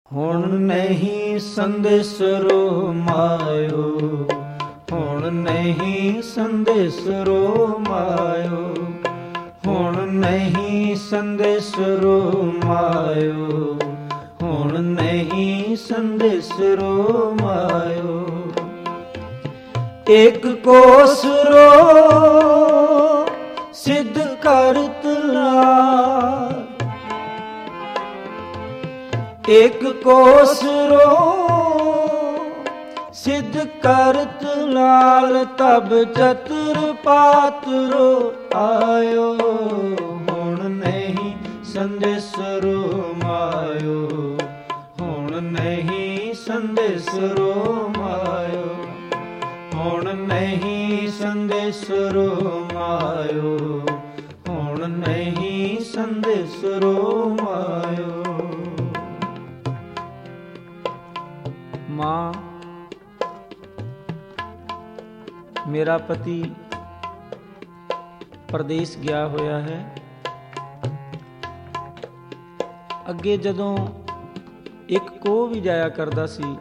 ਹੁਣ ਨਹੀਂ ਸੰਦੇਸਰੋ ਮਾਇਓ, ਹੁਣ ਨਹੀਂ ਸੰਦੇਸਰੋ ਮਾਇਓ, ਹੁਣ ਨਹੀਂ ਸੰਦੇਸਰੋ ਮਾਇਓ, ਹੁਣ ਨਹੀਂ ਸੰਦੇਸਰੋ ਮਾਇਓ। ਇੱਕ ਕੋਸਰੋ ਸਿੱਧ ਕਰਤ ਲਾਲ, ਇੱਕ ਕੋਸਰੋ ਸਿੱਧ ਕਰਤ ਲਾਲ, ਤਬ ਚਤੁਰ ਪਾਤਰੋ ਆਇਓ। ਹੁਣ ਨਹੀਂ ਸੰਦੇਸਰੋ ਮਾਇਓ, ਹੁਣ ਨਹੀਂ ਸੰਦੇਸਰੋ ਮਾਇਓ, ਹੁਣ ਨਹੀਂ ਸੰਦੇਸਰੋ ਮਾਇਓ, ਹੁਣ ਨਹੀਂ ਸੰਦੇਸਰੋ ਮਾਇਓ। ਮਾਂ, ਮੇਰਾ ਪਤੀ ਪਰਦੇਸ ਗਿਆ ਹੋਇਆ ਹੈ। ਅੱਗੇ ਜਦੋਂ ਇੱਕ ਕੋਹ ਵੀ ਜਾਇਆ ਕਰਦਾ ਸੀ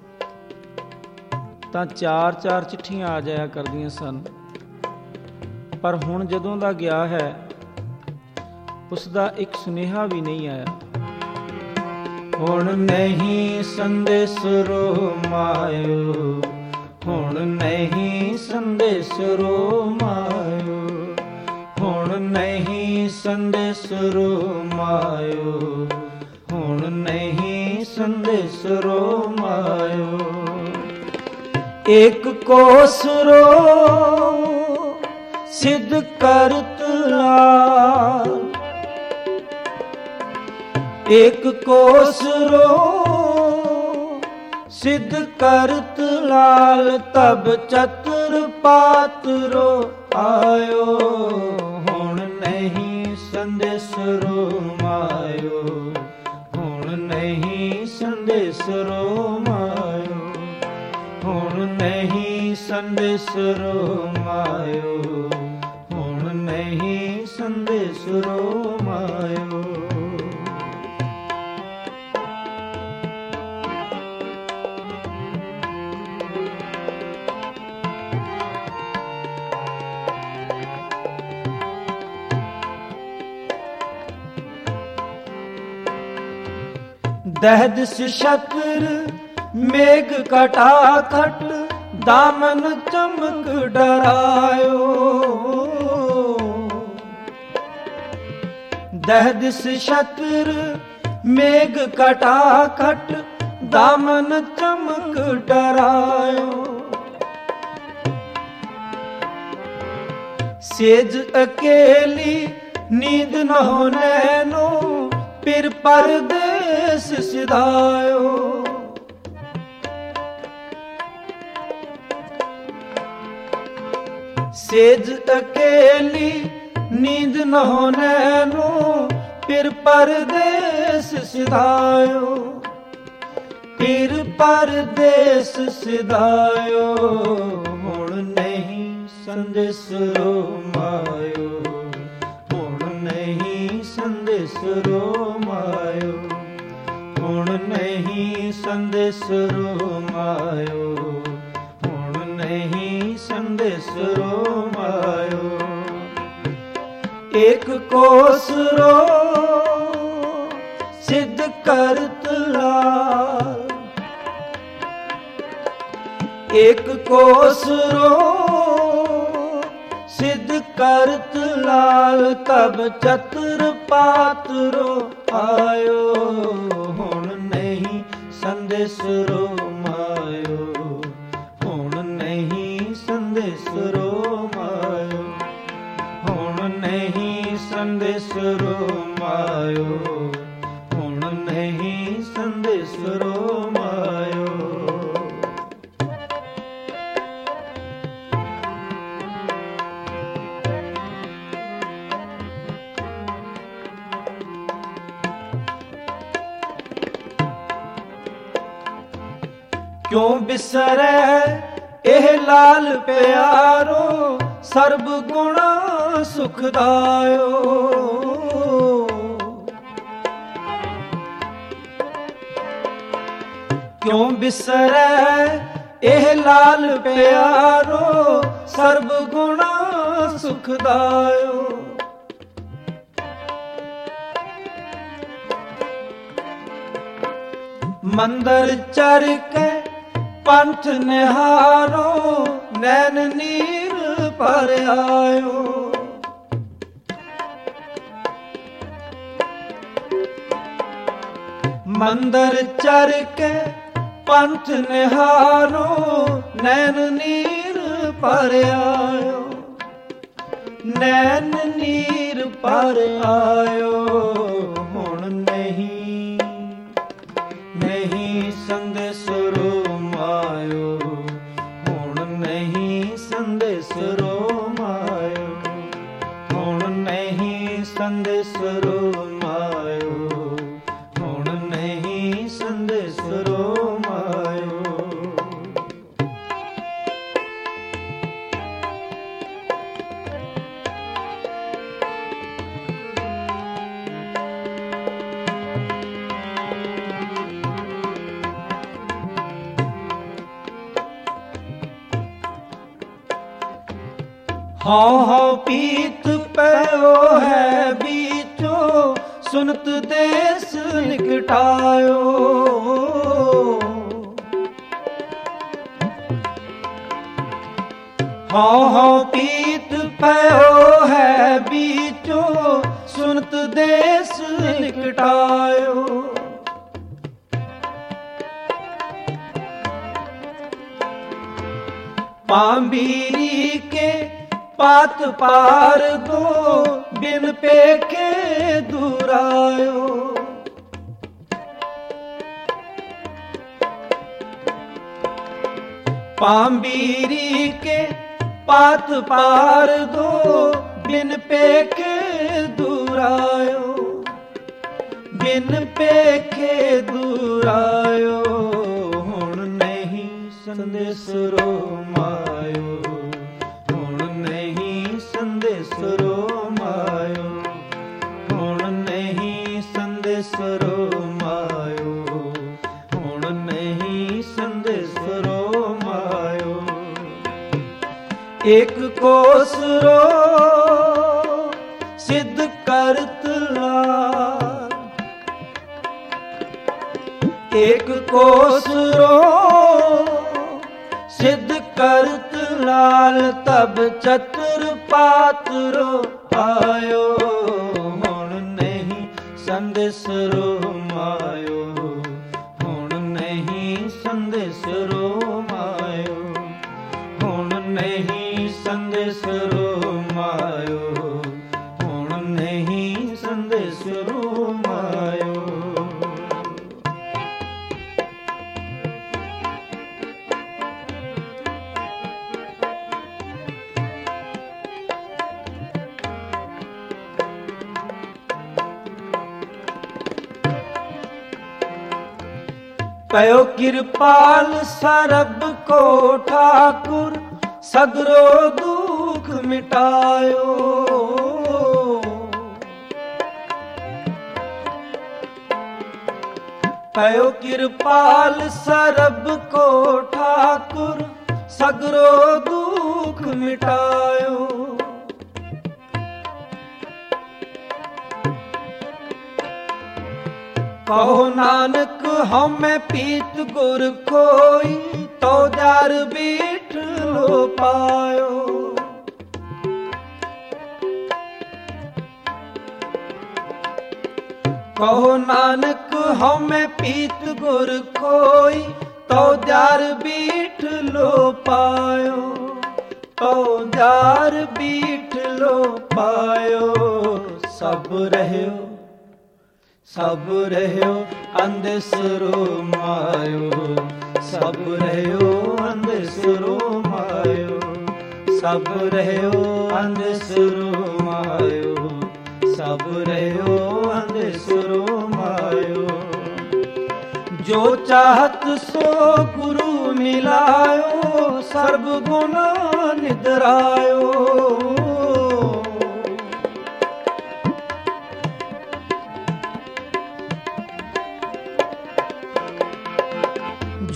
ਤਾਂ 4-4 ਚਿੱਠੀਆਂ ਆ ਜਾਇਆ ਕਰਦੀਆਂ ਸਨ, ਪਰ ਹੁਣ ਜਦੋਂ ਦਾ ਗਿਆ ਹੈ ਉਸ ਦਾ ਇੱਕ ਸੁਨੇਹਾ ਵੀ ਨਹੀਂ ਆਇਆ। ਹੁਣ ਨਹੀਂ ਸੰਦੇਸਰੋ ਮਾਇਓ, ਹੁਣ ਨਹੀਂ ਸੰਦੇਸਰੋ ਮਾਇਓ, ਹੁਣ ਨਹੀਂ ਸੰਦੇਸਰੋ ਮਾਇਓ, ਹੁਣ ਨਹੀਂ ਸੰਦੇਸਰੋ ਮਾਇਓ। ਇੱਕ ਕੋਸਰੋ ਸਿੱਧ ਕਰਤ ਲਾਲ, ਇੱਕ ਕੋਸਰੋ ਸਿੱਧ ਕਰਤ ਲਾਲ, ਤਬ ਚਤੁਰ ਪਾਤਰੋ ਆਇਓ। ਹੁਣ ਨਹੀਂ ਸੰਦੇਸਰੋ ਮਾਇਓ, ਹੁਣ ਨਹੀਂ ਸੰਦੇਸਰੋ ਮਾਇਓ, ਹੁਣ ਨਹੀਂ ਸੰਦੇਸਰੋ ਮਾਇਓ, ਹੁਣ ਨਹੀਂ ਸੰਦੇਸਰੋ ਮਾਇਓ। ਦਹਿਦਿਸ ਛਤਰ ਮੇਘ ਕਟਾ ਖਟ, ਦਾਮਨ ਚਮਕ ਡਰਾਇਓ। ਦਹਿਦਿਸ ਛਤਰ ਮੇਘ ਕਟਾ ਖਟ, ਦਾਮਨ ਚਮਕ ਡਰਾਇਓ। ਸੇਜ ਅਕੇਲੀ ਨੀਂਦ ਨ ਹੋ ਨੈਨੋ, ਫਿਰ ਪਰਦੇਸ ਸਿਧਾਇਓ। ਸੇਜ ਅਕੇਲੀ ਨੀਂਦ ਨ ਹੋ ਨੈਨੋ, ਫਿਰ ਪਰਦੇਸ ਸਿਧਾਇਓ, ਫਿਰ ਪਰਦੇਸ ਸਿਧਾਇਓ। ਹੁਣ ਨਹੀਂ ਸੰਦੇਸਰੋ ਮਾਇਓ, ਹੁਣ ਨਹੀਂ ਸੰਦੇਸਰੋ ਮਾਇਓ, ਹੁਣ ਨਹੀਂ ਸੰਦੇਸਰੋ ਮਾਇਓ, ਹੁਣ ਨਹੀਂ ਸੰਦੇਸਰੋ ਮਾਇਓ। ਇੱਕ ਕੋਸਰੋ ਸਿੱਧ ਕਰਤ ਲਾਲ, ਇੱਕ ਕੋਸਰੋ ਸਿੱਧ ਕਰਤ ਲਾਲ, ਤਬ ਚਤੁਰ ਪਾਤਰੋ ਆਇਓ। ਹੁਣ ਨਹੀਂ ਸੰਦੇਸਰੋ ਮਾਇਓ, ਹੁਣ ਨਹੀਂ ਸੰਦੇਸਰੋ ਮਾਇਓ, ਹੁਣ ਨਹੀਂ ਸੰਦੇਸਰੋ ਮਾਇਓ, ਹੁਣ ਨਹੀਂ ਸੰਦੇਸਰੋ ਮਾਇਓ। ਕਿਉਂ ਬਿਸਰੈ ਇਹ ਲਾਲ ਪਿਆਰੋ, ਸਰਬ ਗੁਣਾ ਸੁਖਦਾਇਓ। ਕਿਉਂ ਬਿਸਰੈ ਇਹ ਲਾਲ ਪਿਆਰੋ, ਸਰਬ ਗੁਣਾ ਸੁਖਦਾਇਓ। ਮੰਦਰ ਚਰ ਕੇ ਪੰਥ ਨਿਹਾਰੋ, ਨੈਣ ਨੀਰ ਭਰ ਆਇਓ। ਮੰਦਰ ਚਰ ਕੇ ਪੰਥ ਨਿਹਾਰੋ, ਨੈਣ ਨੀਰ ਭਰ ਆਇਓ। ਨੈਣ ਨੀਰ ਭਰ ਆਇਓ। ਹੁਣ ਨਹੀਂ ਨਹੀਂ ਸੰਦੇਸਰੋ ਮਾਇਓ, ਹੁਣ ਨਹੀਂ ਸੰਦੇਸਰੋ ਮਾਇਓ, ਹੁਣ ਨਹੀਂ ਸੰਦੇਸਰੋ ਮਾਇਓ, ਹੁਣ ਨਹੀਂ ਸੰਦੇਸਰੋ ਮਾਇਓ। ਹਉ ਹਉ ਪੀਤ ਪਇਓ ਹੈ ਬੀਚੋ, ਸੁਨਤ ਦੇਸ ਨਿਕਟਾਇਓ। ਹਉ ਹਉ ਪੀਤ ਪਇਓ ਹੈ ਬੀਚੋ, ਸੁਨਤ ਦੇਸ ਨਿਕਟਾਇਓ। ਪਾਂਬੀਰੀ ਕੇ ਪਾਤ ਪਾਰ ਦੋ, ਬਿਨ ਪੇਖੇ ਦੁਰਾਇਓ। ਪਾਂਬੀਰੀ ਕੇ ਪਾਤ ਪਾਰ ਦੋ, ਬਿਨ ਪੇਖੇ ਦੁਰਾਇਓ। ਬਿਨ ਪੇਖੇ ਦੁਰਾਇਓ। ਹੁਣ ਨਹੀਂ ਸੰਦੇਸਰੋ ਮਾਇਓ, ਹੁਣ ਨਹੀਂ ਸੰਦੇਸਰੋ ਮਾਇਓ, ਹੁਣ ਨਹੀਂ ਸੰਦੇਸਰੋ ਮਾਇਓ, ਹੁਣ ਨਹੀਂ ਸੰਦੇਸਰੋ ਮਾਇਓ। ਏਕ ਕੋਸਰੋ ਸਿੱਧ ਕਰਤ ਲਾਲ, ਏਕ ਕੋਸਰੋ ਸਿੱਧ ਕਰਤ ਲਾਲ, ਤਬ ਚਤੁਰ ਪਾਤਰੋ ਆਇਓ। ਹੁਣ ਨਹੀਂ ਸੰਦੇਸਰੋ ਮਾਇਓ, ਹੁਣ ਨਹੀਂ ਸੰਦੇਸਰੋ ਮਾਇਓ, ਹੁਣ ਨਹੀਂ ਸੰਦੇਸਰੋ ਮਾਇਓ, ਹੁਣ ਨਹੀਂ ਸੰਦੇਸਰੋ ਮਾਇਓ। ਪਇਓ ਕਿਰਪਾਲ ਸਰਬ ਕੋ ਠਾਕੁਰ, ਸਗਰੋ ਦੁਖ ਮਿਟਾਇਓ। ਪਇਓ ਕਿਰਪਾਲ ਸਰਬ ਕੋ ਠਾਕੁਰ, ਸਗਰੋ ਦੁਖ ਮਿਟਾਇਓ। ਕਹੋ ਨਾਨਕ ਹਉਮੈ ਪੀਤ ਗੁਰ ਕੋਈ, ਤੋ ਦਰ ਬੀਠ ਲੋ ਪਾਇਓ। ਕਹੋ ਨਾਨਕ ਹਉਮੈ ਪੀਤ ਗੁਰ ਕੋਈ, ਤੋ ਦਰ ਬੀਠ ਲੋ ਪਾਇਓ, ਤੋ ਦਰ ਬੀਠ ਲੋ ਪਾਇਓ। ਸਭ ਰਹਿਓ ਸਭ ਰਹਿਓ ਅੰਧਸਰੋ ਮਾਇਓ, ਸਭ ਰਹਿਓ ਅੰਧਸਰੋ ਮਾਇਓ, ਸਭ ਰਹਿਓ ਅੰਧਸਰੋ ਮਾਇਓ, ਸਭ ਰਹਿਓ ਅੰਧਸਰੋ ਮਾਇਓ। ਜੋ ਚਾਹਤ ਸੋ ਗੁਰੂ ਮਿਲਾਇਓ, ਸਰਬ ਗੁਣ ਨਿਦਰਾਇਓ।